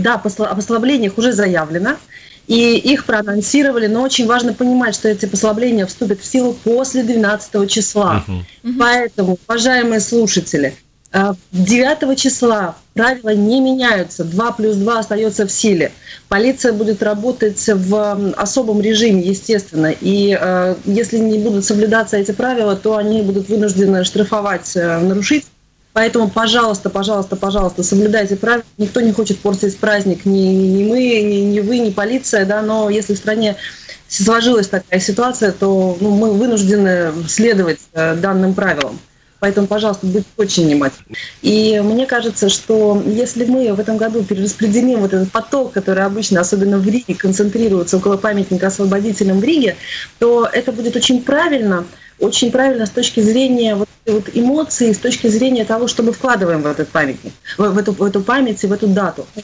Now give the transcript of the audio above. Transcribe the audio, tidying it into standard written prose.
Да, о послаблениях уже заявлено, и их проанонсировали, но очень важно понимать, что эти послабления вступят в силу после 12 числа. Поэтому, уважаемые слушатели, 9 числа правила не меняются, 2+2 остается в силе. Полиция будет работать в особом режиме, естественно, и если не будут соблюдаться эти правила, то они будут вынуждены штрафовать нарушителей. Поэтому, пожалуйста, соблюдайте правила. Никто не хочет портить праздник, ни мы, ни вы, ни полиция, да, но если в стране сложилась такая ситуация, то мы вынуждены следовать данным правилам. Поэтому, пожалуйста, будьте очень внимательны. И мне кажется, что если мы в этом году перераспределим вот этот поток, который обычно, особенно в Риге, концентрируется около памятника освободителям в Риге, то это будет очень правильно с точки зрения вот эмоций, с точки зрения того, что мы вкладываем в этот памятник, в эту память и в эту дату.